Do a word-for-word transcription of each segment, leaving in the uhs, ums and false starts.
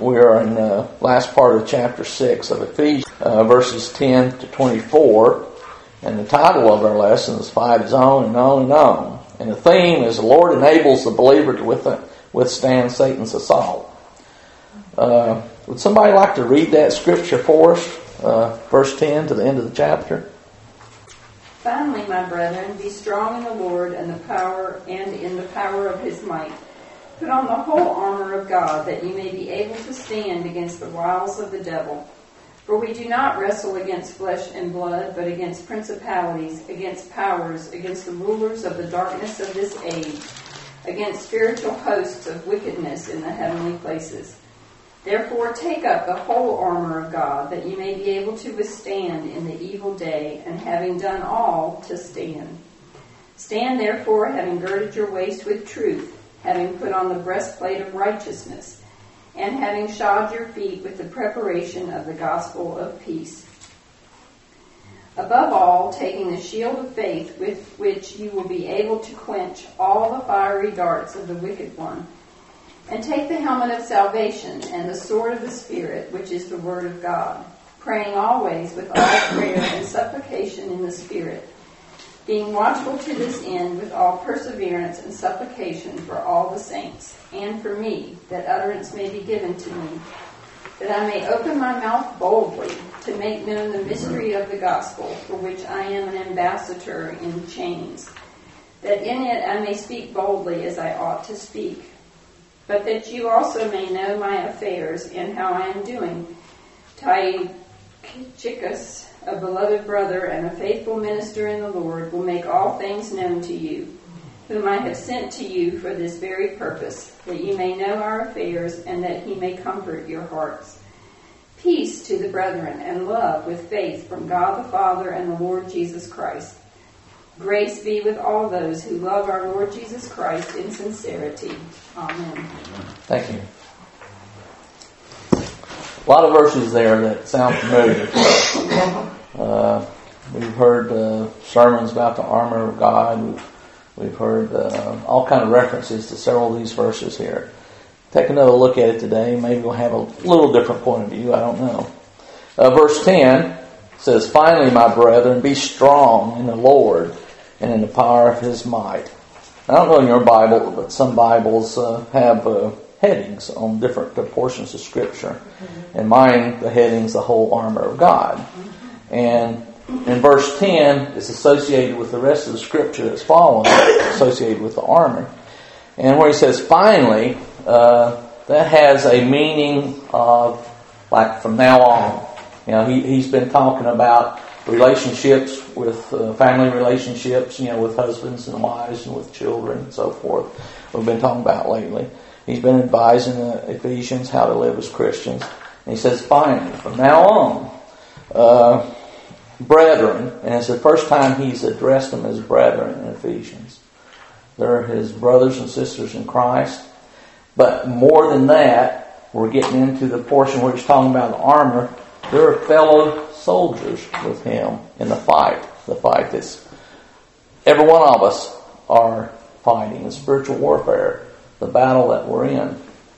we are in the last part of chapter six of Ephesians, uh, verses ten to twenty-four. And the title of our lesson is Fight His Own and On and On. And the theme is the Lord enables the believer to withstand Satan's assault. Uh, would somebody like to read that scripture for us? Uh, verse ten to the end of the chapter. Finally, my brethren, be strong in the Lord and the power and in the power of His might. Put on the whole armor of God, that you may be able to stand against the wiles of the devil. For we do not wrestle against flesh and blood, but against principalities, against powers, against the rulers of the darkness of this age, against spiritual hosts of wickedness in the heavenly places. Therefore take up the whole armor of God, that you may be able to withstand in the evil day, and having done all, to stand. Stand therefore, having girded your waist with truth, having put on the breastplate of righteousness, and having shod your feet with the preparation of the gospel of peace. Above all, taking the shield of faith, with which you will be able to quench all the fiery darts of the wicked one, and take the helmet of salvation and the sword of the Spirit, which is the word of God, praying always with all prayer and supplication in the Spirit, being watchful to this end with all perseverance and supplication for all the saints, and for me, that utterance may be given to me, that I may open my mouth boldly to make known the mystery of the gospel, for which I am an ambassador in chains, that in it I may speak boldly as I ought to speak, but that you also may know my affairs and how I am doing. Tychicus, a beloved brother and a faithful minister in the Lord, will make all things known to you, whom I have sent to you for this very purpose, that you may know our affairs and that he may comfort your hearts. Peace to the brethren and love with faith from God the Father and the Lord Jesus Christ. Grace be with all those who love our Lord Jesus Christ in sincerity. Amen. Thank you. A lot of verses there that sound familiar to us. Uh, we've heard uh, sermons about the armor of God. We've, we've heard uh, all kind of references to several of these verses here. Take another look at it today. Maybe we'll have a little different point of view. I don't know. Uh, verse ten says, "Finally, my brethren, be strong in the Lord and in the power of His might." I don't know in your Bible, but some Bibles uh, have uh, headings on different uh, portions of Scripture. Mm-hmm. In mine, the heading's the whole armor of God. Mm-hmm. And in verse ten, it's associated with the rest of the Scripture that's following, associated with the armor. And where he says, finally, uh, that has a meaning of, like, from now on. You know, he, he's been talking about relationships with uh, family relationships, you know, with husbands and wives and with children and so forth. We've been talking about lately. He's been advising the Ephesians how to live as Christians. And he says, finally, from now on, uh, brethren, and it's the first time he's addressed them as brethren in Ephesians. They're his brothers and sisters in Christ. But more than that, we're getting into the portion where he's talking about the armor. They're fellow soldiers with him in the fight. The fight that's every one of us are fighting in spiritual warfare. The battle that we're in.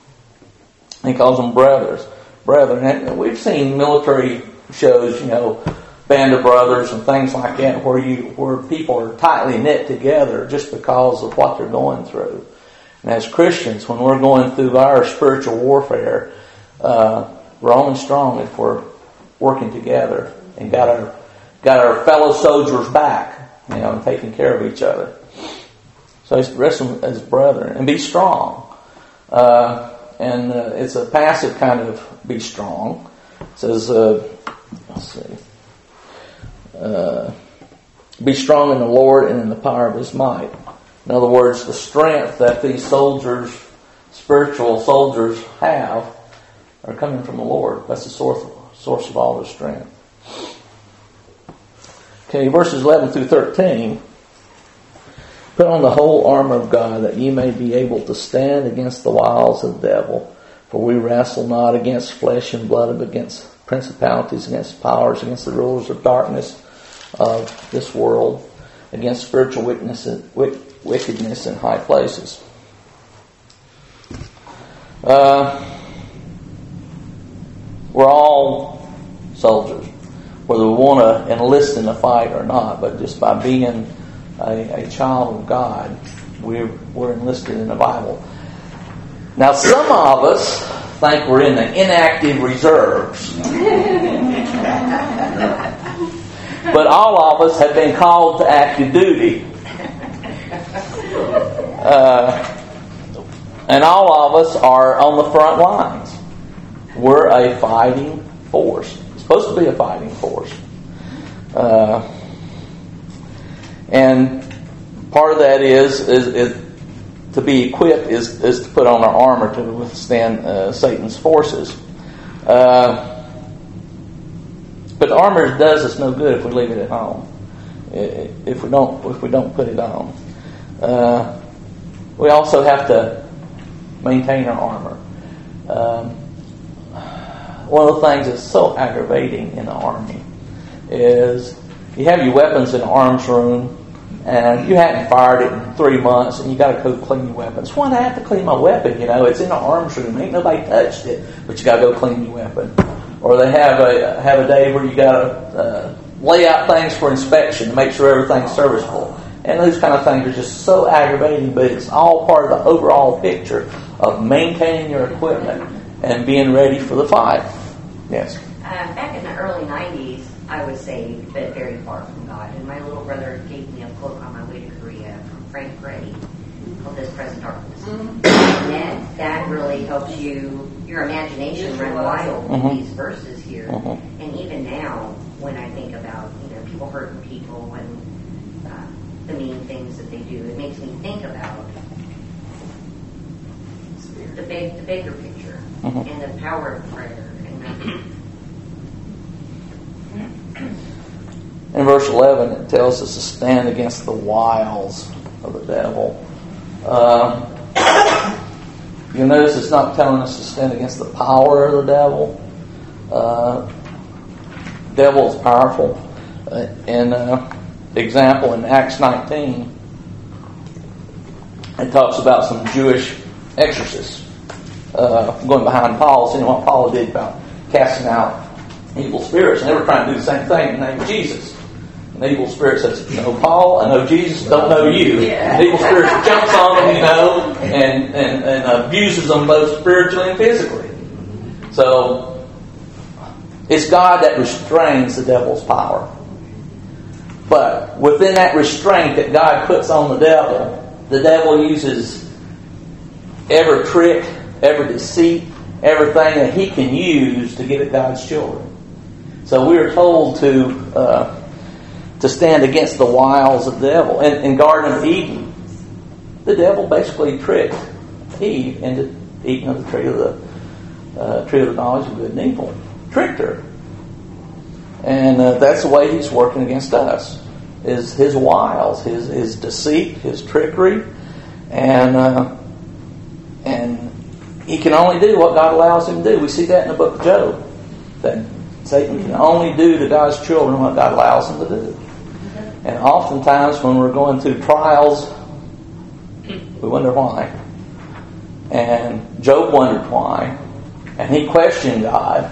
He calls them brothers. Brethren. And we've seen military shows, you know, Band of Brothers and things like that, where you where people are tightly knit together just because of what they're going through. And as Christians, when we're going through our spiritual warfare, uh, we're only strong if we're working together and got our got our fellow soldiers back, you know, and taking care of each other. So he's addressing them as brethren. And be strong. Uh, and uh, it's a passive kind of be strong. It says, uh, let's see, uh, be strong in the Lord and in the power of His might. In other words, the strength that these soldiers, spiritual soldiers, have are coming from the Lord. That's the source of, source of all their strength. Okay, verses eleven through thirteen. Put on the whole armor of God, that ye may be able to stand against the wiles of the devil. For we wrestle not against flesh and blood, but against principalities, against powers, against the rulers of darkness of this world, against spiritual wickedness, wickedness in high places. Uh, We're all soldiers, whether we want to enlist in a fight or not. But just by being a, a child of God, we're, we're enlisted in the Bible. Now, some of us think we're in the inactive reserves. But all of us have been called to active duty. Uh, and all of us are on the front lines. We're a fighting force. It's supposed to be a fighting force. Uh, and part of that is, is, is to be equipped is, is to put on our armor to withstand uh, Satan's forces. Uh, but the armor does us no good if we leave it at home. If we don't, if we don't put it on, uh, we also have to maintain our armor. Um, one of the things that's so aggravating in the Army is you have your weapons in the arms room, and you hadn't fired it in three months, and you got to go clean your weapons. Why do I have to clean my weapon? You know, it's in the arms room. Ain't nobody touched it, but you got to go clean your weapon. Or they have a have a day where you got to uh, lay out things for inspection to make sure everything's serviceable. And those kind of things are just so aggravating, but it's all part of the overall picture of maintaining your equipment and being ready for the fight. Yes? Uh, back in the early nineties, I was saved, but very far from God. And my little brother gave me a book on my way to Korea from Frank Gray called This Present Darkness. Mm-hmm. And that, that really helps you, your imagination run wild with mm-hmm. these verses here. Mm-hmm. And even now, when I think about, you know, people hurting people and uh, the mean things that they do, it makes me think about the big, the bigger picture mm-hmm. and the power of prayer. And in verse eleven, it tells us to stand against the wiles of the devil. Uh, you'll notice it's not telling us to stand against the power of the devil. Uh, devil is powerful. Uh, and uh, example in Acts nineteen, it talks about some Jewish exorcists uh, going behind Paul, seeing what Paul did about casting out evil spirits, and they were trying to do the same thing in the name of Jesus. And the evil spirit says, "No, Paul, I know Jesus, don't know you." Yeah. The evil spirit jumps on them, you know, and, and, and abuses them both spiritually and physically. So it's God that restrains the devil's power. But within that restraint that God puts on the devil, the devil uses every trick, every deceit, everything that he can use to get at God's children. So we are told to uh, to stand against the wiles of the devil. In, in Garden of Eden, the devil basically tricked Eve into eating of the tree of the uh, tree of the knowledge of good and evil. Tricked her. And uh, that's the way he's working against us. Is his wiles, his his deceit, his trickery, and uh, and he can only do what God allows him to do. We see that in the book of Job, that Satan can only do to God's children what God allows him to do. And oftentimes when we're going through trials, we wonder why. And Job wondered why, and he questioned God.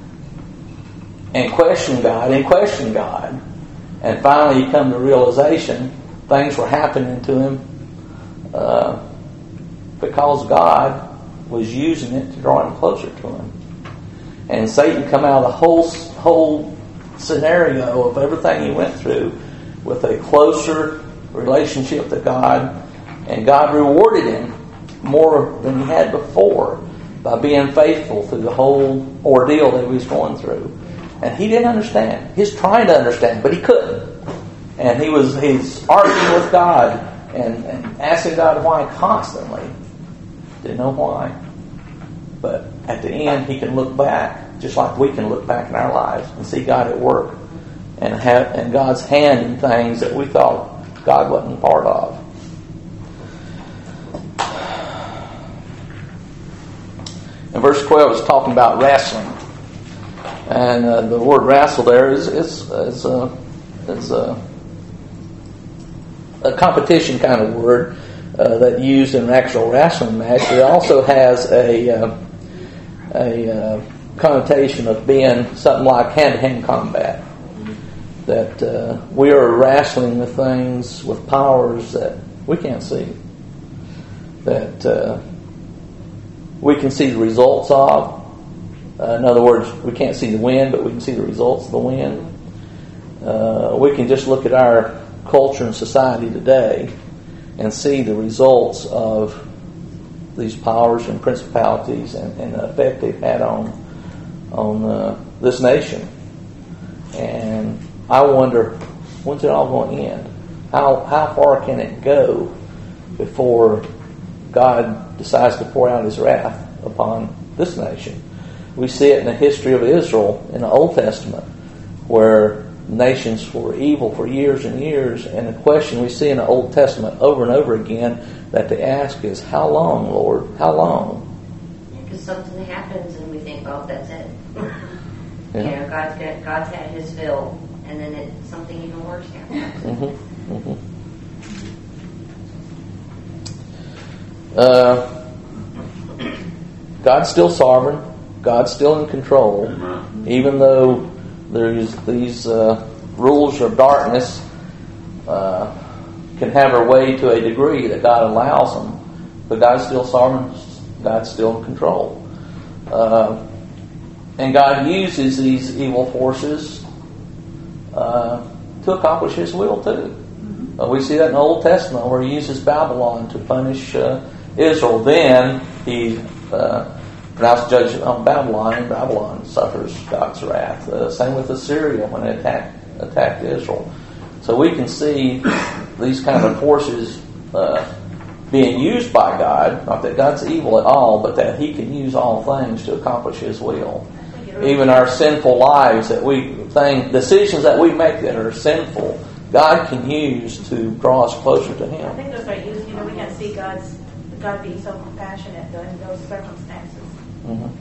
And question God, and question God. And finally he come to realization things were happening to him uh, because God was using it to draw him closer to him. And Satan come out of the whole, whole scenario of everything he went through with a closer relationship to God. And God rewarded him more than he had before by being faithful through the whole ordeal that he was going through. And he didn't understand. He was trying to understand, but he couldn't. And he was he's arguing with God and, and asking God why constantly. Didn't know why. But at the end, he can look back, just like we can look back in our lives and see God at work and have and God's hand in things that we thought God wasn't part of. And verse twelve is talking about wrestling. And uh, the word wrestle there is is is, uh, is uh, a competition kind of word uh, that used in an actual wrestling match. It also has a uh, a uh, connotation of being something like hand-to-hand combat. That uh, we are wrestling with things, with powers that we can't see. That uh, we can see the results of. Uh, in other words, we can't see the wind, but we can see the results of the wind. Uh, we can just look at our culture and society today and see the results of these powers and principalities and, and the effect they've had on on uh, this nation. And I wonder, when's it all going to end? How how far can it go before God decides to pour out His wrath upon this nation? We see it in the history of Israel in the Old Testament, where nations were evil for years and years, and the question we see in the Old Testament over and over again that they ask is, how long, Lord? How long? Because something happens and we think, oh, that's it. Yeah. You know, God's got, God's had His fill, and then it, something even worse happens. Mm-hmm. Mm-hmm. Uh, God's still sovereign. God's still in control, even though there's these uh, rules of darkness uh, can have their way to a degree that God allows them, but God's still sovereign. God's still in control, uh, and God uses these evil forces uh, to accomplish His will too. Uh, we see that in the Old Testament, where He uses Babylon to punish uh, Israel. Then He uh, pronounced judgment on Babylon, and Babylon suffers God's wrath. Uh, same with Assyria when it attacked, attacked Israel. So we can see these kind of forces uh, being used by God. Not that God's evil at all, but that He can use all things to accomplish His will. Even our sinful lives that we think, decisions that we make that are sinful, God can use to draw us closer to Him. I think those are used. You know, we can see God's God being so compassionate though in those circumstances. Mm-hmm.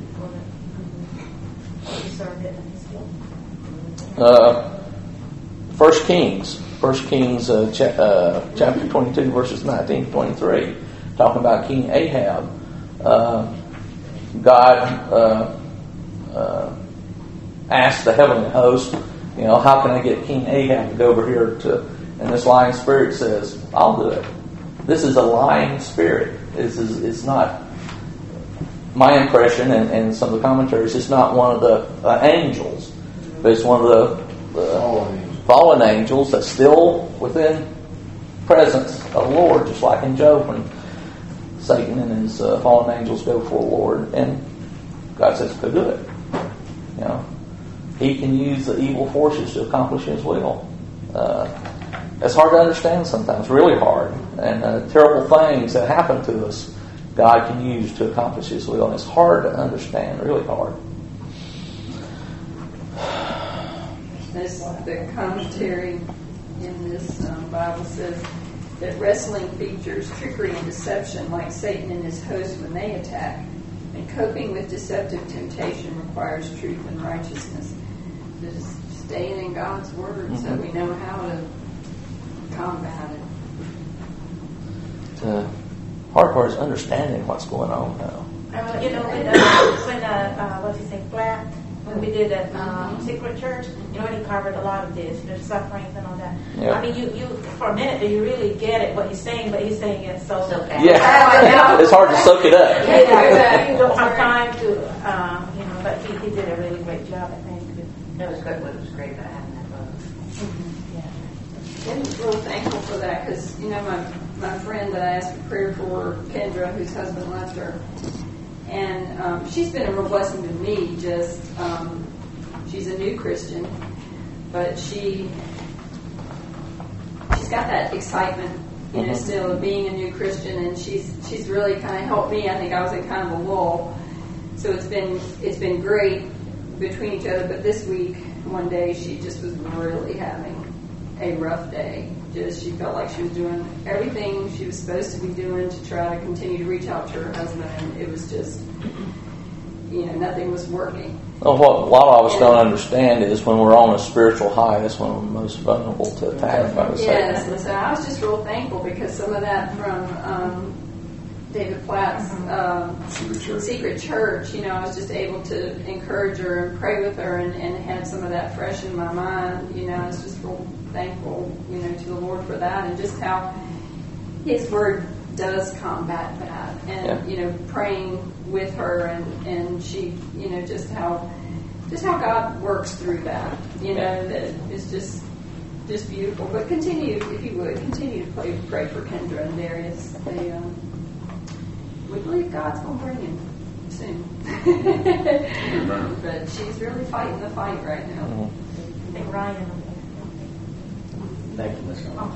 Uh, First Kings, First Kings, uh, cha- uh, chapter twenty-two, verses nineteen to twenty-three, talking about King Ahab. Uh, God uh, uh, asked the heavenly host, you know, how can I get King Ahab to go over here to? And this lying spirit says, "I'll do it." This is a lying spirit. This is it's not. My impression, and, and some of the commentaries, it's not one of the uh, angels, but it's one of the uh, fallen angels that's still within presence of the Lord, just like in Job when Satan and his uh, fallen angels go before the Lord, and God says, "Go do it." You know, He can use the evil forces to accomplish His will. Uh, it's hard to understand sometimes, really hard, and uh, terrible things that happen to us, God can use to accomplish His will. And it's hard to understand, really hard. This, the commentary in this um, Bible says that wrestling features trickery and deception like Satan and his host when they attack. And coping with deceptive temptation requires truth and righteousness. Just staying in God's Word mm-hmm. so we know how to combat it. The hard part is understanding what's going on now. Uh, you know, when, uh, when uh, uh, what do you say, Flat, when we did that um, Secret Church, you know, when he covered a lot of this, you know, sufferings and all that. Yeah. I mean, you, you for a minute, do you really get it, what he's saying, but he's saying it so... So fast. Yeah, it's hard to soak it up. Yeah, you don't have time to, um, you know, but he, he did a really great job, I think. That was good. It was great about having that book. Mm-hmm. Yeah. I'm real thankful for that because, you know, my, my friend that I asked for prayer for, Kendra, whose husband left her, and um, she's been a real blessing to me. Just um, she's a new Christian, but she she's got that excitement, you know, still of being a new Christian, and she's she's really kind of helped me. I think I was in kind of a lull, so it's been it's been great between each other. But this week, one day, she just was really having a rough day. Just she felt like she was doing everything she was supposed to be doing to try to continue to reach out to her husband, and it was just, you know, nothing was working. Well, what a lot of us don't understand is when we're on a spiritual high, that's when we're most vulnerable to attack by the Satan. Yes, and so I was just real thankful because some of that from um, David Platt's um, Secret Church. Secret Church, you know, I was just able to encourage her and pray with her and, and had some of that fresh in my mind. You know, I was just real thankful, you know, to the Lord for that, and just how His Word does combat that. And, Yeah. you know, praying with her and, and she, you know, just how just how God works through that. You know, that is just just beautiful. But continue, if you would, continue to pray, pray for Kendra and Darius. They, um, we believe God's going to bring him soon. But she's really fighting the fight right now. Mm-hmm. I think Ryan. Thank you, Miz Ryan.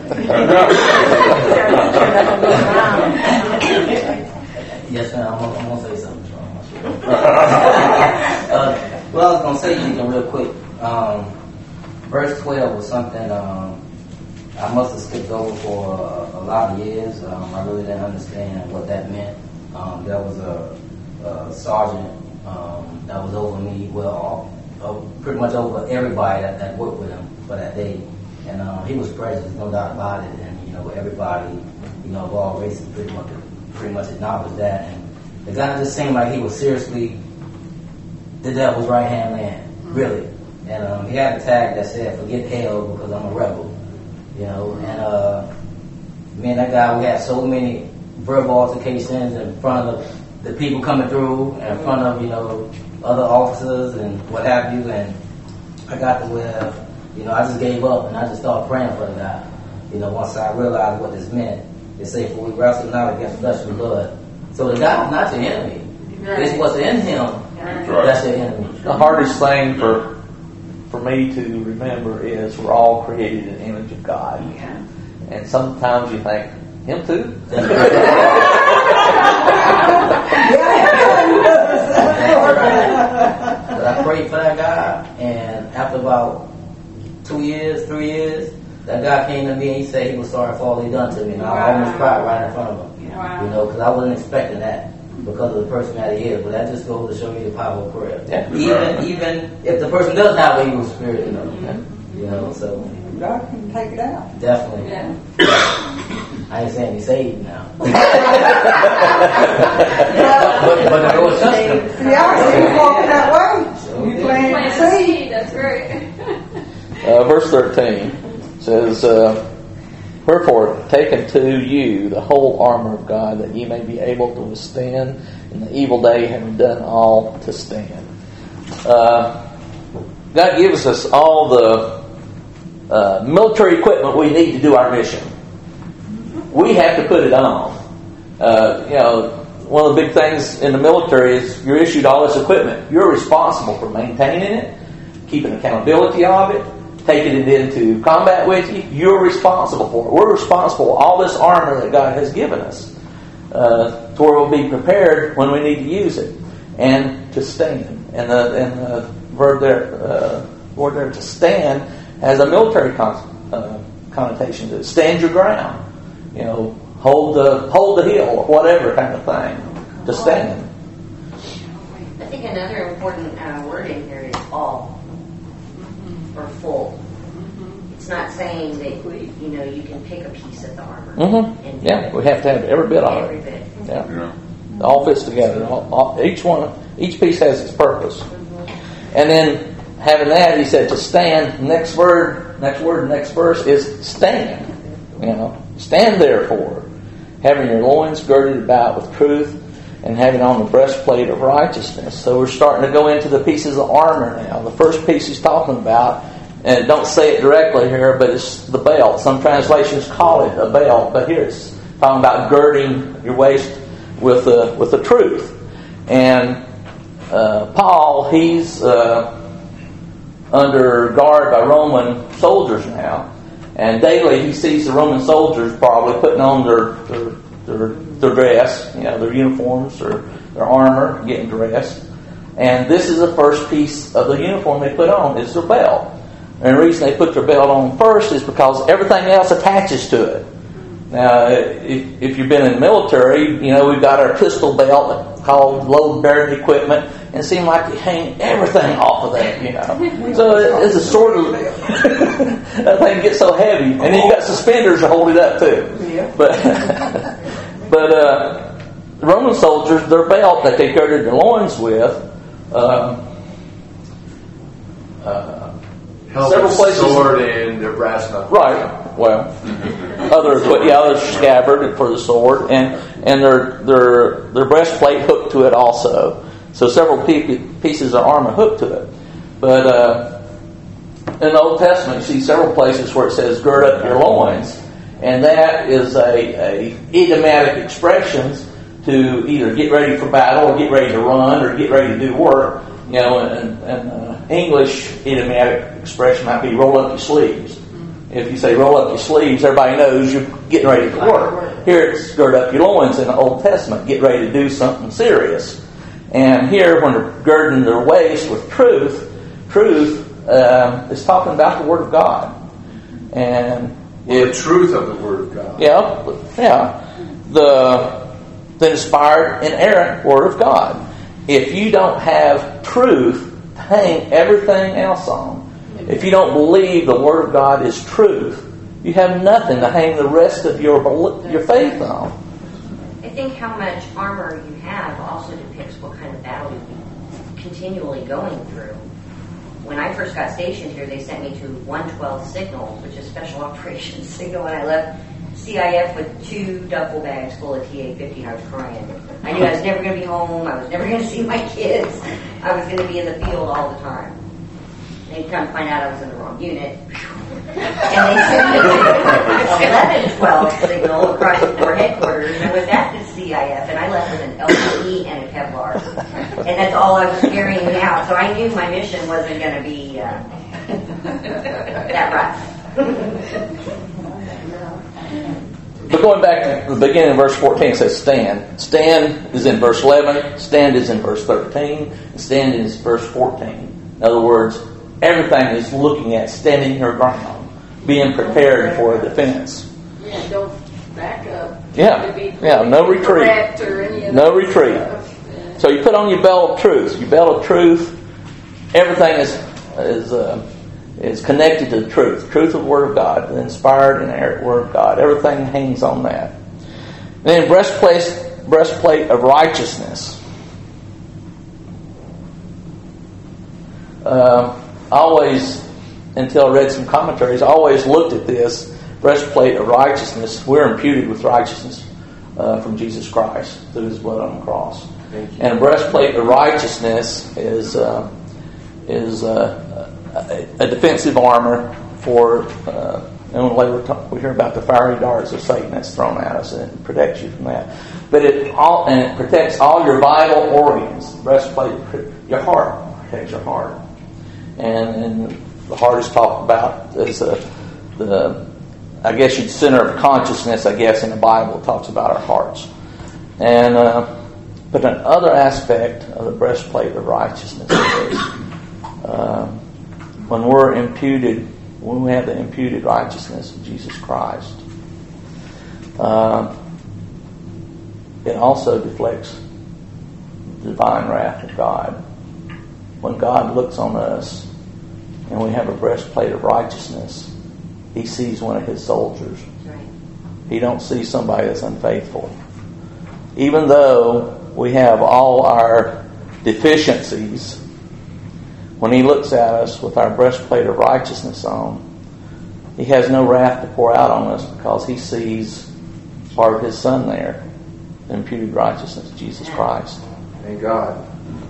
Yes, ma'am. I'm, gonna- I'm going to say something, Miz Ryan. uh, well, I was going to say something real quick. Um, verse twelve was something um, I must have skipped over for a, a lot of years. Um, I really didn't understand what that meant. Um, there was a, a sergeant um, that was over me, well, uh, pretty much over everybody that, that worked with him for that day. And um, he was prejudiced, no doubt about it. And, you know, everybody, you know, of all races pretty much, pretty much acknowledged that. And the guy just seemed like he was seriously the devil's right-hand man, really. And um, he had a tag that said, "Forget hell because I'm a rebel." You know, and uh, me and that guy, we had so many verbal altercations in front of the people coming through, and in front of, you know, other officers and what have you. And I got to where, you know, I just gave up and I just started praying for the guy. You know, once I realized what this meant, they say, "For we wrestle not against flesh and blood." So the guy's not your enemy. It's what's in him that's your enemy. The hardest thing for for me to remember is we're all created in the image of God. Yeah. And sometimes you think, him too? But I prayed for that guy, and after about two years, three years, that guy came to me and he said he was sorry for all he done to me, and I almost cried right in front of him. Wow. You know, because I wasn't expecting that because of the person that he is. But that just goes to show you the power of prayer. Yeah. Even even if the person does have an evil spirit, you know, Yeah. you know, so God can take it out. definitely. Yeah. I ain't saying he's saved now. but, but the Lord touched him. Yeah, you walking that way. So You did. playing Plant the a seed. seed, that's right. Uh, verse thirteen says, uh, "Wherefore, take unto you the whole armor of God, that ye may be able to withstand in the evil day, having done all to stand." Uh, God gives us all the uh, military equipment we need to do our mission. We have to put it on. Uh, you know, one of the big things in the military is you're issued all this equipment. You're responsible for maintaining it, keeping accountability of it, taking it into combat with you. You're responsible for it. We're responsible for all this armor that God has given us uh, to where we'll be prepared when we need to use it and to stand. And the, and the verb there, uh, word there, to stand, has a military con- uh, connotation to it. Stand your ground. You know, hold the hold the hill, or whatever kind of thing. To stand. I think another important uh, word in here is all, or full. It's not saying that, you know, you can pick a piece of the armor. Mm-hmm. And Yeah, we have to have every bit of every it. bit. Yeah, Yeah. it all fits together. All, all, each one, each piece has its purpose. And then having that, he said to stand. Next word, next word, next verse is stand. You know, stand therefore, having your loins girded about with truth, and having on the breastplate of righteousness. So we're starting to go into the pieces of armor now. The first piece he's talking about, and don't say it directly here, but it's the belt. Some translations call it a belt, but here it's talking about girding your waist with the with the truth. And uh, Paul, he's uh, under guard by Roman soldiers now, and daily he sees the Roman soldiers probably putting on their their their, their dress, you know, their uniforms or their armor, getting dressed. And this is the first piece of the uniform they put on, is their belt. And the reason they put their belt on first is because everything else attaches to it. Now, if, if you've been in the military, you know, we've got our pistol belt called load-bearing equipment, and it seems like you hang everything off of that, you know. So it's a sort of, that thing gets so heavy. And then you got suspenders to hold it up too. Yeah. But, but uh, the Roman soldiers, their belt that they girded their loins with, um, uh, several places. Sword and their brass knuckles. Right. Well, others, but yeah, others scabbard for the sword, and and their their their breastplate hooked to it also. So several pieces of armor hooked to it. But uh, in the Old Testament, you see several places where it says "gird up your loins," and that is a, a idiomatic expression to either get ready for battle, or get ready to run, or get ready to do work. You know, and, and uh, English idiomatic expression might be "roll up your sleeves." If you say "roll up your sleeves," everybody knows you're getting ready for work. Here it's "gird up your loins" in the Old Testament, get ready to do something serious. And here, when they're girding their waist with truth, truth uh, is talking about the Word of God. And well, the truth of the Word of God. Yeah, yeah. The, the inspired, inerrant Word of God. If you don't have truth to hang everything else on, if you don't believe the Word of God is truth, you have nothing to hang the rest of your your faith on. I think how much armor you have also depicts what kind of battle you're continually going through. When I first got stationed here, they sent me to one twelve Signal, which is Special Operations Signal, and I left C I F with two duffel bags full of T A fifty, and I was crying. I knew I was never going to be home. I was never going to see my kids. I was going to be in the field all the time. They'd come to find out I was in the wrong unit. And they sent me to eleven twelve Signal across for headquarters, and I was at the C I F, and I left with an L P E and a Kevlar. And that's all I was carrying out. So I knew my mission wasn't going to be uh, that rough. But going back to the beginning of verse fourteen, it says stand. Stand is in verse eleven, stand is in verse thirteen, and stand is verse fourteen. In other words, everything is looking at standing your ground, being prepared for a defense. Yeah, don't back up. Yeah, yeah, no retreat. Or any of no retreat. Yeah. So you put on your belt of truth. Your belt of truth, everything is is uh, is connected to the truth. Truth of the Word of God, the inspired and inerrant Word of God. Everything hangs on that. And then breastplate, breastplate of righteousness. Uh, I always, until I read some commentaries, I always looked at this breastplate of righteousness. We're imputed with righteousness uh, from Jesus Christ through His blood on the cross. And a breastplate of righteousness is uh, is uh, a, a defensive armor for. Uh, and later we hear about the fiery darts of Satan that's thrown at us, and it protects you from that. But it all and it protects all your vital organs. Breastplate, your heart protects your heart. And, and the heart is talked about as a, the, I guess you'd center of consciousness, I guess, in the Bible. It talks about our hearts. And uh, but another aspect of the breastplate of righteousness is uh, when we're imputed, when we have the imputed righteousness of Jesus Christ, uh, it also deflects the divine wrath of God. When God looks on us and we have a breastplate of righteousness, He sees one of His soldiers. Right. He don't see somebody that's unfaithful. Even though we have all our deficiencies, when He looks at us with our breastplate of righteousness on, He has no wrath to pour out on us because He sees part of His Son there, the imputed righteousness of Jesus Christ. Thank God.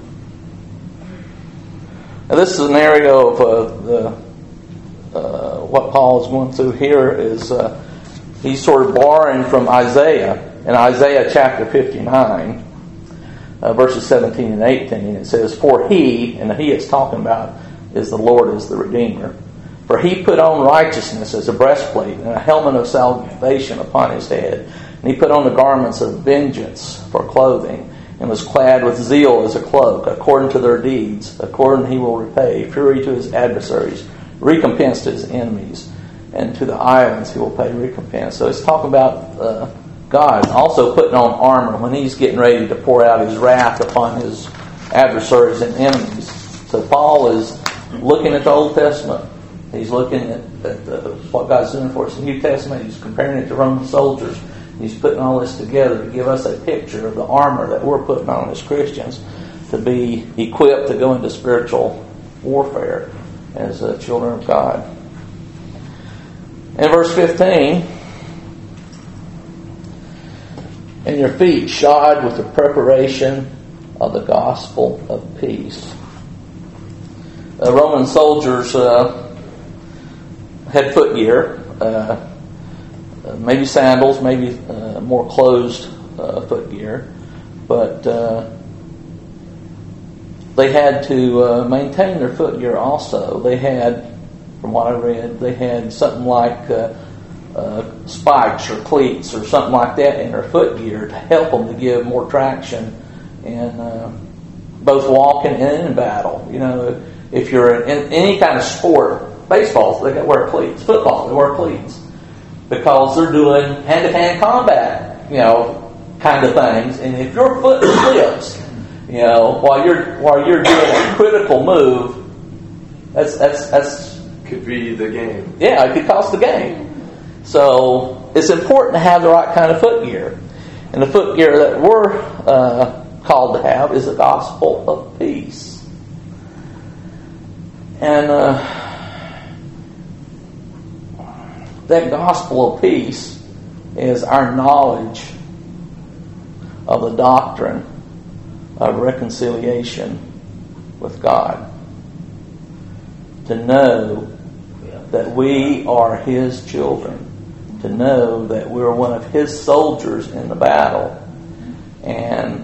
Now, this scenario of uh, the uh, what Paul is going through here is uh, he's sort of borrowing from Isaiah. In Isaiah chapter fifty-nine, uh, verses seventeen and eighteen, it says, "For He," and the He it's talking about is the Lord as the Redeemer, "for He put on righteousness as a breastplate and a helmet of salvation upon His head. And He put on the garments of vengeance for clothing, and was clad with zeal as a cloak, according to their deeds. According He will repay fury to His adversaries, recompense to His enemies, and to the islands He will pay recompense." So it's talking about uh, God also putting on armor when He's getting ready to pour out His wrath upon His adversaries and enemies. So Paul is looking at the Old Testament. He's looking at, at the, what God's doing for us in the New Testament. He's comparing it to Roman soldiers. He's putting all this together to give us a picture of the armor that we're putting on as Christians to be equipped to go into spiritual warfare as uh, children of God. In verse fifteen, and your feet shod with the preparation of the gospel of peace. Uh, Roman soldiers uh, had footgear, uh, maybe sandals, maybe uh, more closed uh, footgear, but uh, they had to uh, maintain their footgear also. They had, from what I read, they had something like uh, uh, spikes or cleats or something like that in their footgear to help them to give more traction in uh, both walking and in battle. You know, if you're in any kind of sport, baseball, they got to wear cleats. Football, they wear cleats because they're doing hand-to-hand combat, you know, kind of things. And if your foot slips, you know, while you're while you're doing a critical move, that's that's that's could be the game. Yeah, it could cost the game. So it's important to have the right kind of footgear, and the footgear that we're uh, called to have is the gospel of peace. And uh, that gospel of peace is our knowledge of the doctrine of reconciliation with God. To know that we are His children. To know that we're one of His soldiers in the battle. And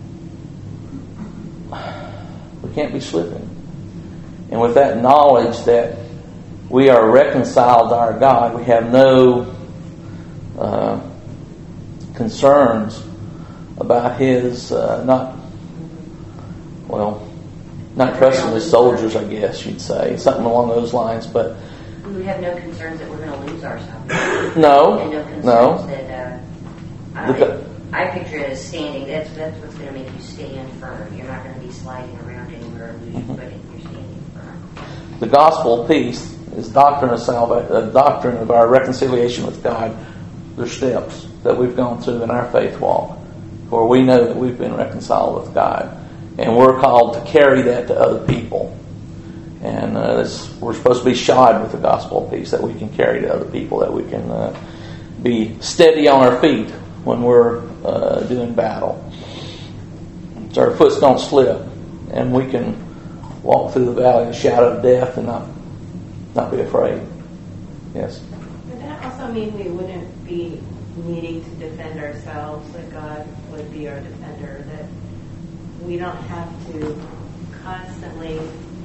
we can't be slipping. And with that knowledge that we are reconciled to our God, we have no uh, concerns about His uh, not, well, not trusting His soldiers, I guess you'd say. Something along those lines, but we have no concerns that we're going to lose our salvation. No, and no concerns no. that uh, Look I, I picture it as standing. That's that's what's going to make you stand firm. You're not going to be sliding around anywhere or lose your footing. You're standing firm. The gospel of peace is doctrine of salvation, a doctrine of our reconciliation with God. There's steps that we've gone through in our faith walk, where we know that we've been reconciled with God, and we're called to carry that to other people. And uh, this, we're supposed to be shod with the gospel of peace that we can carry to other people, that we can uh, be steady on our feet when we're uh, doing battle, so our foot don't slip, and we can walk through the valley of the shadow of death and not not be afraid. Yes. Would that also mean we wouldn't be needing to defend ourselves, that God would be our defender, that we don't have to constantly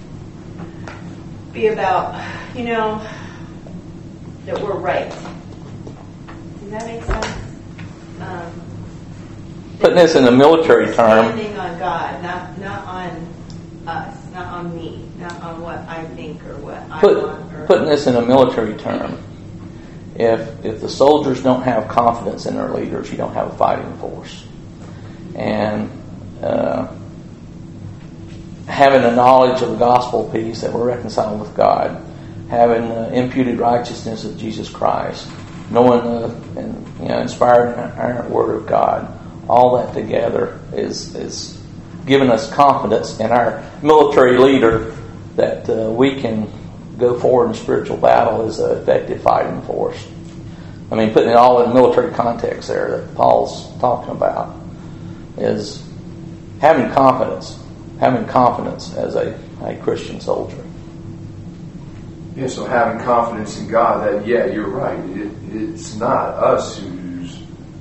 be about, you know, that we're right? Does that make sense? Um, Putting this in a military term. Standing on God, not not on us, not on me, not on what I think or what I Put, want. Or, putting this in a military term. If if the soldiers don't have confidence in their leaders, you don't have a fighting force. And uh, having a knowledge of the gospel of peace, that we're reconciled with God, having uh, imputed righteousness of Jesus Christ, knowing the and, you know, inspired and inerrant Word of God, all that together is is giving us confidence in our military leader that uh, we can go forward in spiritual battle as an effective fighting force. I mean, putting it all in military context there that Paul's talking about is having confidence, having confidence as a, a Christian soldier. Yeah, so having confidence in God that, yeah, you're right. It, it's not us who's,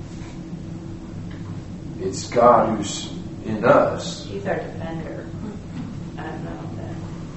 it's God who's in us. He's our defender. I don't know that.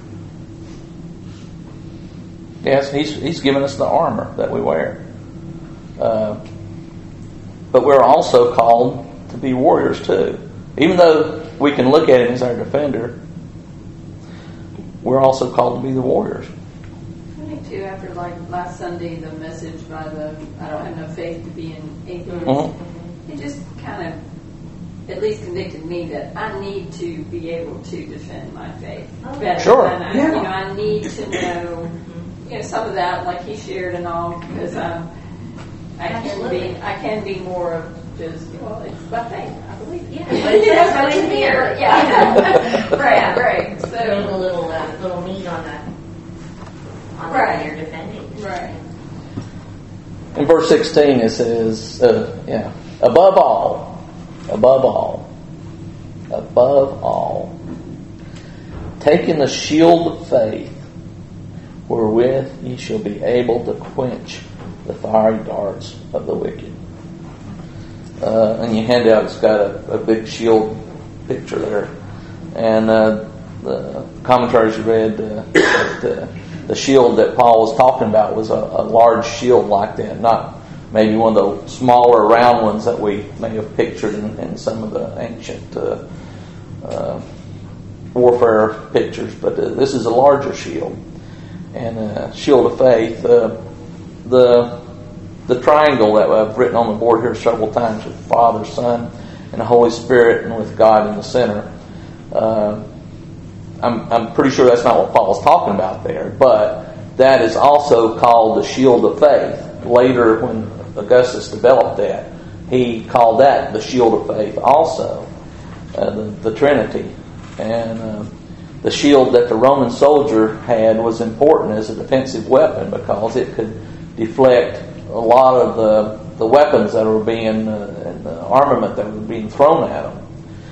Yes, he's he's given us the armor that we wear. Uh, but we're also called to be warriors too. Even though we can look at him as our defender, we're also called to be the warriors. I think too, after like last Sunday, the message by the I don't have no faith to be an atheist, Mm-hmm. it just kind of at least convicted me that I need to be able to defend my faith better. Sure. Than I, Yeah. You know, I need to know, you know, some of that, like he shared and all, because I'm, I can Absolutely. be, I can be more of just, well, it's by faith, I believe. Yeah, but it says so in here. Yeah. Right, Yeah. right. So So, a little, uh, little meat on the, on the Right. one you're defending. right. In verse sixteen it says, uh, yeah, above all, above all, above all, taking the shield of faith, wherewith ye shall be able to quench the fiery darts of the wicked. Uh, and your handout, it's got a, a big shield picture there. And uh, the commentaries you read, uh, that, uh, the shield that Paul was talking about was a, a large shield like that, not maybe one of the smaller round ones that we may have pictured in, in some of the ancient uh, uh, warfare pictures. But uh, this is a larger shield. And uh, shield of faith. Uh, the the triangle that I've written on the board here several times with Father, Son, and the Holy Spirit, and with God in the center. Uh, I'm I'm pretty sure that's not what Paul's talking about there, but that is also called the shield of faith. Later, when Augustus developed that, he called that the shield of faith also, uh, the, the Trinity. And uh, the shield that the Roman soldier had was important as a defensive weapon because it could deflect a lot of the, the weapons that were being, uh, and the armament that was being thrown at them.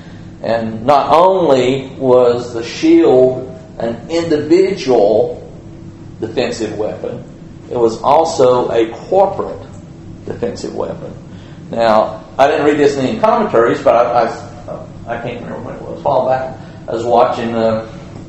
And not only was the shield an individual defensive weapon, it was also a corporate defensive weapon. Now, I didn't read this in any commentaries, but I, I, I can't remember when it was. A while back, I was watching, uh,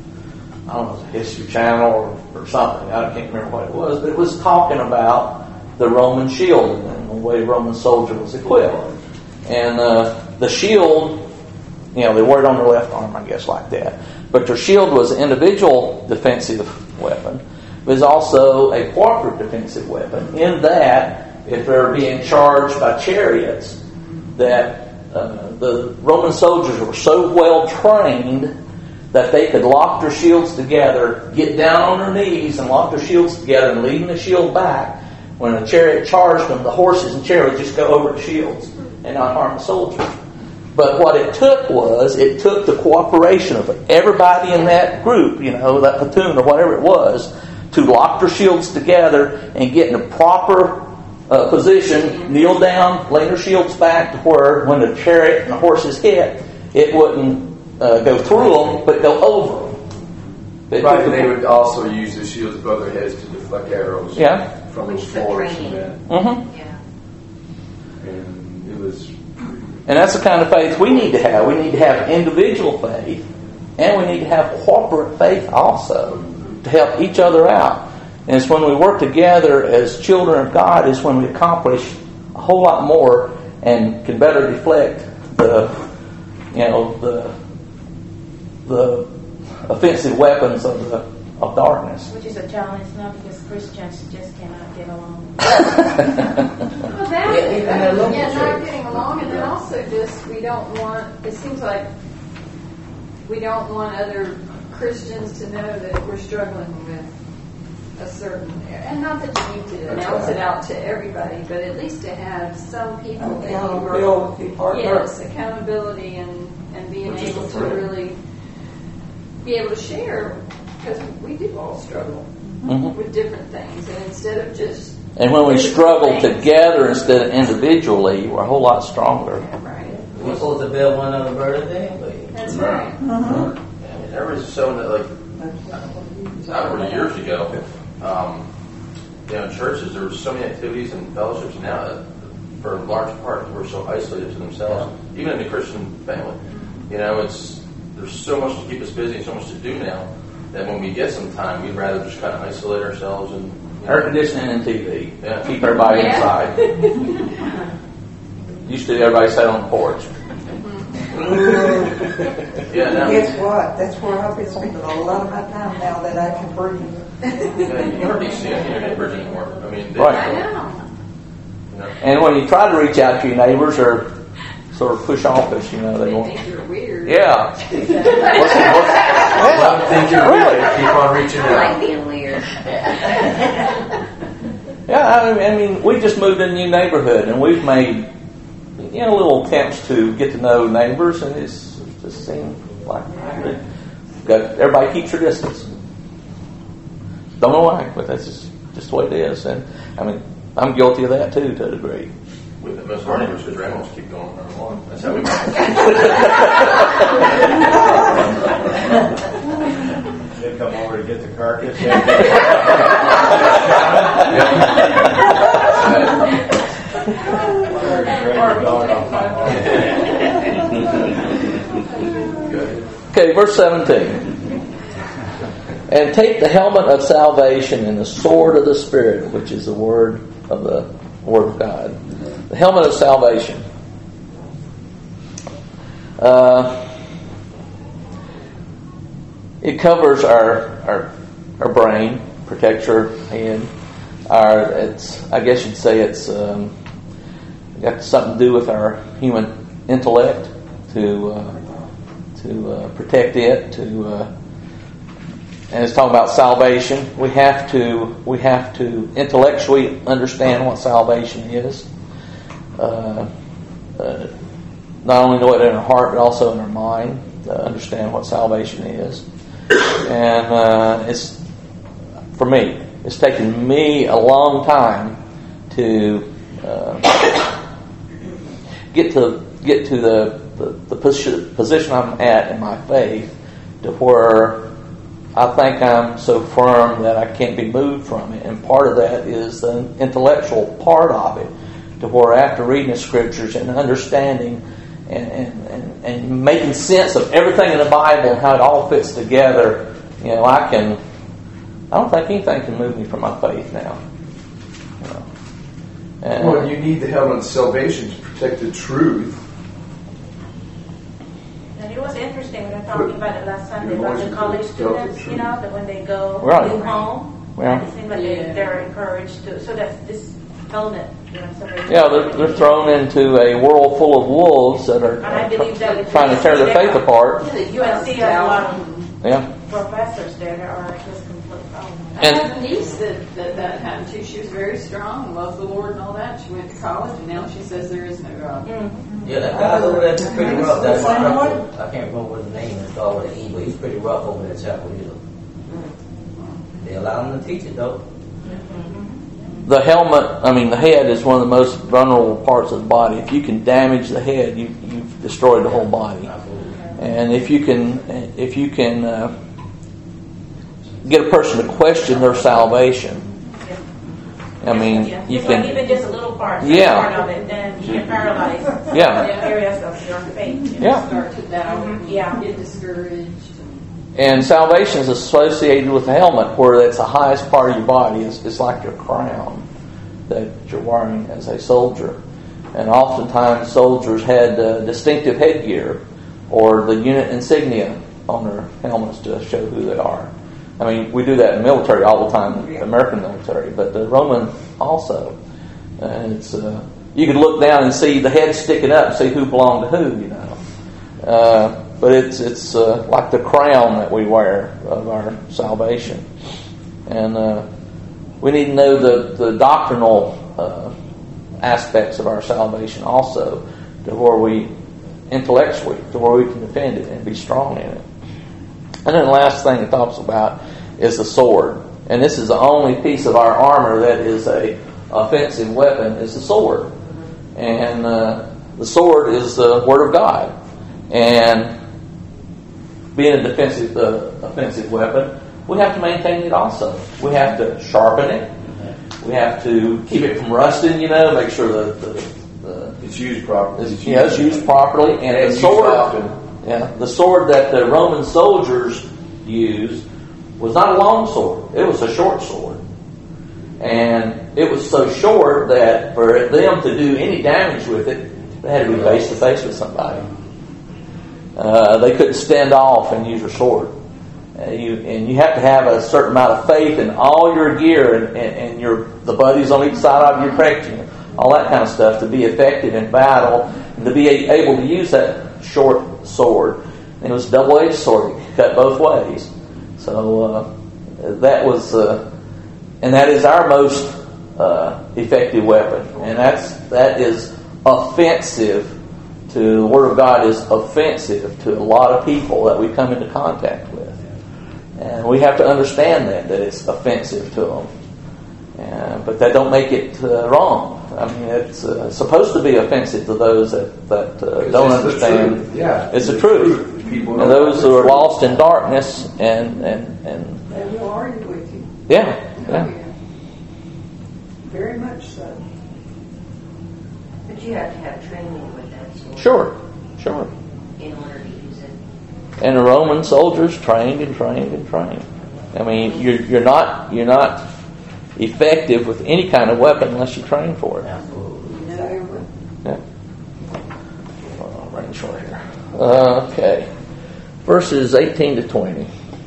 I don't know, it was a History Channel or, or something. I can't remember what it was, but it was talking about the Roman shield and the way a Roman soldier was equipped. And uh, the shield, you know, they wore it on their left arm, I guess, like that. But their shield was an individual defensive weapon. It was also a corporate defensive weapon in that if they're being charged by chariots, that uh, the Roman soldiers were so well trained that they could lock their shields together, get down on their knees and lock their shields together and lean the shield back. When a chariot charged them, the horses and chariots just go over the shields and not harm the soldiers. But what it took was, it took the cooperation of everybody in that group, you know, that platoon or whatever it was, to lock their shields together and get in a proper uh, position, kneel down, lay their shields back to where when the chariot and the horses hit, it wouldn't uh, go through them, but go over them. It Right, took and the- they would also use the shields above their heads to deflect arrows Yeah. from Which those took floors training. and Mm-hmm. that. Yeah. And it was And that's the kind of faith we need to have. We need to have individual faith, and we need to have corporate faith also to help each other out. And it's when we work together as children of God is when we accomplish a whole lot more and can better deflect the, you know, the the offensive weapons of the of darkness. Which is a challenge, not because Christians just cannot get along. Well, that, Yeah, even their local yeah, not church. getting along, and then also just we don't want. It seems like we don't want other Christians to know that we're struggling with a certain, and not that you need to That's announce right. it out to everybody, but at least to have some people that you are, Accountability partner. yes, accountability and and being Which is able a to friend. really be able to share, because we do all struggle Mhm. with different things, and instead of just And when we There's struggle things. together instead of individually, we're a whole lot stronger. right, We're supposed to build one another birds anyway. that's right. Mhm. I mean, everybody's showing that, like, several years ago, um, you know, in churches, there were so many activities and fellowships now that, for a large part, were so isolated to themselves, even in the Christian family. You know, it's there's so much to keep us busy and so much to do now that when we get some time, we'd rather just kind of isolate ourselves and, you know, Air conditioning and T V. Yeah. Keep everybody Yeah. inside. Used to everybody sat on the porch. yeah, now, Guess what? That's where I've been spending a lot of my time now that I can breathe. yeah, you hardly see any of your neighbors anymore. I mean, they, Right. I know. you know, And when you try to reach out to your neighbors or sort of push office, you know, they They won't. think you're weird. Yeah. What's, what's, Let them think you're really? weird. Keep on reaching I like out. being weird. Yeah, I mean, I mean, we just moved in a new neighborhood, and we've made, you know, little attempts to get to know neighbors, and it's it just seemed like got everybody keeps their distance. Don't know why, but that's just, just the way it is. And I mean, I'm guilty of that too, to a degree. With the most of our neighbors, because our animals keep going on along. That's how we. They come over to get the carcass. Okay, verse seventeen. And take the helmet of salvation and the sword of the Spirit, which is the word of the Word of God. The helmet of salvation. Uh, it covers our our our brain, protects our head. Our it's I guess you'd say it's um, got something to do with our human intellect to uh, to uh, protect it. To uh, and it's talking about salvation. We have to we have to intellectually understand what salvation is. Uh, uh, not only know it in our heart, but also in our mind to understand what salvation is. And uh, it's for me. It's taken me a long time to uh, get to get to the the, the position, position I'm at in my faith, to where I think I'm so firm that I can't be moved from it. And part of that is the intellectual part of it, to where after reading the scriptures and understanding and, and, and, and making sense of everything in the Bible and how it all fits together, you know, I can, I don't think anything can move me from my faith now. You know. And, well, you need the helmet of salvation to protect the truth. And it was interesting, we were talking about it last Sunday about the college students, you know, that when they go right. to home, yeah. it seems like they, they're encouraged to, so that's this helmet, you know, so they yeah, they're, they're thrown into a world full of wolves that are and I believe that trying to tear their faith apart. Yeah, the U S C has a lot of yeah. professors there that are just complete. Oh, I have a niece that, that that happened to. She was very strong, loved the Lord and all that. She went to college, and now she says there is no God. mm-hmm. Yeah, that guy over there, he's pretty rough. That instructor, I can't remember what his name is, called with an E, but he's pretty rough over there at Chapel Hill. Mm-hmm. They allow him to teach it, though. Mm-hmm. The helmet, I mean, the head is one of the most vulnerable parts of the body. If you can damage the head, you, you've destroyed the whole body. And if you can, if you can uh, get a person to question their salvation, I mean, yeah. you it's can. Like even just a little part, yeah. part of it, then you can paralyze yeah. areas of your faith. You know? Yeah. Start to doubt, mm-hmm. yeah. get discouraged. And salvation is associated with the helmet, where that's the highest part of your body. It's, it's like your crown that you're wearing as a soldier. And oftentimes soldiers had uh, distinctive headgear or the unit insignia on their helmets to show who they are. I mean, we do that in the military all the time, the American military, but the Roman also. And it's uh, you could look down and see the head sticking up and see who belonged to who, you know. Uh, but it's it's uh, like the crown that we wear of our salvation. And uh, we need to know the, the doctrinal uh, aspects of our salvation also, to where we intellectually, to where we can defend it and be strong in it. And then the last thing it talks about is the sword. And this is the only piece of our armor that is a offensive weapon, is the sword. And uh, the sword is the Word of God. And being a defensive, uh, offensive weapon, we have to maintain it also. We have to sharpen it. We have to keep it from rusting, you know, make sure that the, the it's used properly. It's, yeah, it's used properly. And, and the sword, yeah, the sword that the Roman soldiers used was not a long sword. It was a short sword. And it was so short that for them to do any damage with it, they had to be face to face with somebody. Uh, they couldn't stand off and use their sword. Uh, you, and you have to have a certain amount of faith in all your gear and, and, and your the buddies on each side of you protecting you, all that kind of stuff, to be effective in battle and to be able to use that short sword. And it was a double-edged sword; it could cut both ways. So uh, that was, uh, and that is our most uh, effective weapon. And that's that is offensive to the Word of God is offensive to a lot of people that we come into contact with. And we have to understand that, that it's offensive to them. And, but that don't make it uh, wrong. I mean, it's uh, supposed to be offensive to those that, that uh, don't understand. Yeah, it's the truth. truth. People and those who are lost in darkness and... and, and they will argue with you. Yeah, yeah. Oh, yeah. Very much so. But you have to have training with that sort. Sure, sure. In order to use it. And the Roman soldiers trained and trained and trained. I mean, you're you're not you're not effective with any kind of weapon unless you train for it. Absolutely. No. Yeah. Well, I'm running short here. Uh, okay. Verses eighteen to twenty.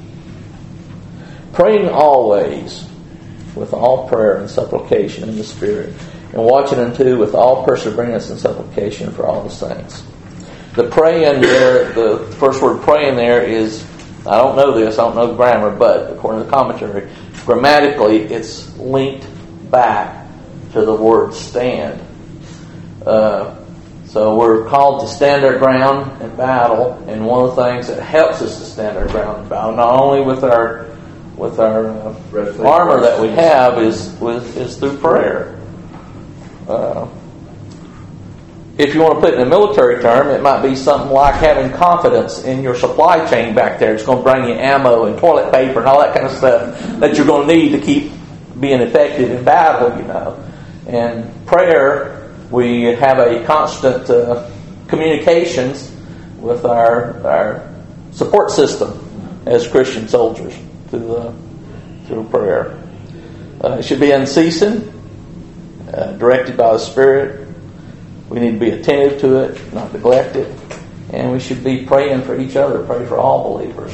Praying always with all prayer and supplication in the Spirit, and watching unto with all perseverance and supplication for all the saints. The praying there, the first word praying there is, I don't know this, I don't know grammar, but according to the commentary, grammatically it's linked back to the word stand. Uh, so we're called to stand our ground in battle, and one of the things that helps us to stand our ground in battle, not only with our with our uh, armor that we have, is with, is through prayer. Uh, if you want to put it in a military term, it might be something like having confidence in your supply chain back there. It's going to bring you ammo and toilet paper and all that kind of stuff that you're going to need to keep being effective in battle, you know. And prayer, we have a constant uh, communications with our our support system as Christian soldiers through uh, through prayer. Uh, it should be unceasing, uh, directed by the Spirit. We need to be attentive to it, not neglect it, and we should be praying for each other, pray for all believers.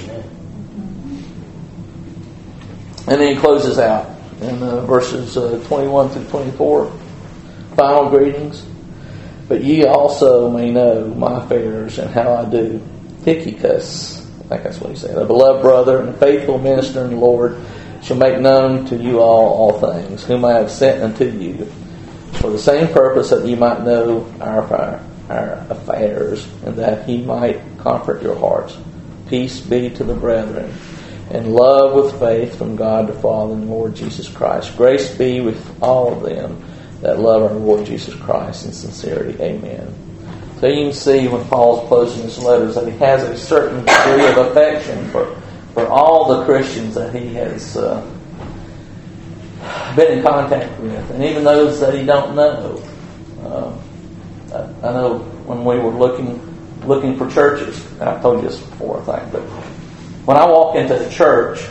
And then he closes out in uh, verses uh, twenty-one through twenty-four. Final greetings. But ye also may know my affairs and how I do. Tychicus, I think that's what he said, a beloved brother and a faithful minister in the Lord, shall make known to you all all things, whom I have sent unto you, for the same purpose that ye might know our, our, our affairs, and that he might comfort your hearts. Peace be to the brethren, and love with faith from God the Father and the Lord Jesus Christ. Grace be with all of them that love our Lord Jesus Christ in sincerity. Amen. So you can see when Paul's closing his letters that he has a certain degree of affection for, for all the Christians that he has uh, been in contact with, and even those that he don't know. Uh, I, I know when we were looking looking for churches, and I've told you this before, I think, but when I walk into the church,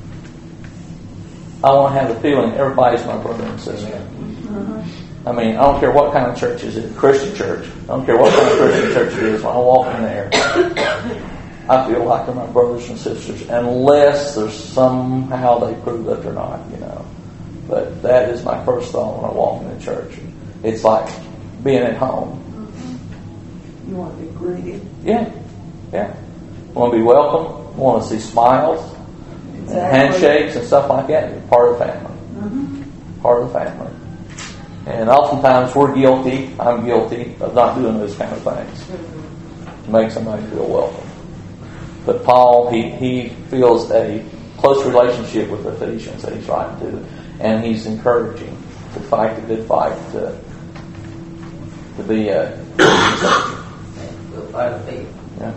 I want to have the feeling everybody's my brother and sister. Mm-hmm. I mean, I don't care what kind of church it is, Christian church. I don't care what kind of Christian church it is. When I walk in there, I feel like they're my brothers and sisters, unless there's somehow they prove that they're not, you know. But that is my first thought when I walk in the church. It's like being at home. You want to be greeted. Yeah, yeah. Want to be welcome. Want to see smiles, Exactly. and handshakes and stuff like that. You're part of the family. Mm-hmm. Part of the family. And oftentimes we're guilty, I'm guilty of not doing those kind of things mm-hmm. to make somebody feel welcome. But Paul, he, he feels a close relationship with the Ephesians that he's writing to, and he's encouraging to fight the good fight, to, to be a We'll fight of faith. Yeah.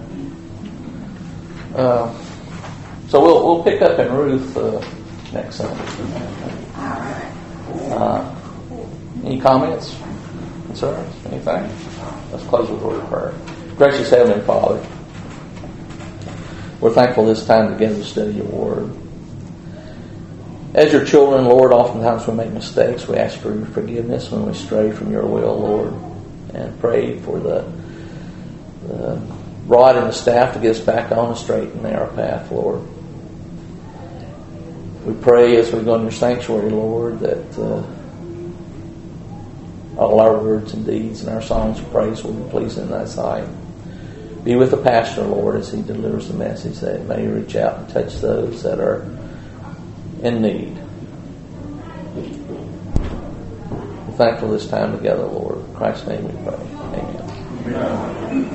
Uh, so we'll we'll pick up in Ruth uh, next Sunday. All right. Uh, any comments, concerns, anything? Let's close with a word of prayer. Gracious Heavenly Father, we're thankful this time together to study your word. As your children, Lord, oftentimes we make mistakes. We ask for your forgiveness when we stray from your will, Lord, and pray for the, the rod and the staff to get us back on the straight and narrow path, Lord. We pray as we go in your sanctuary, Lord, that uh, all our words and deeds and our songs of praise will be pleasing in thy sight. Be with the pastor, Lord, as he delivers the message, that it may reach out and touch those that are in need. thankful this time together, Lord. In Christ's name we pray. Amen. Yeah.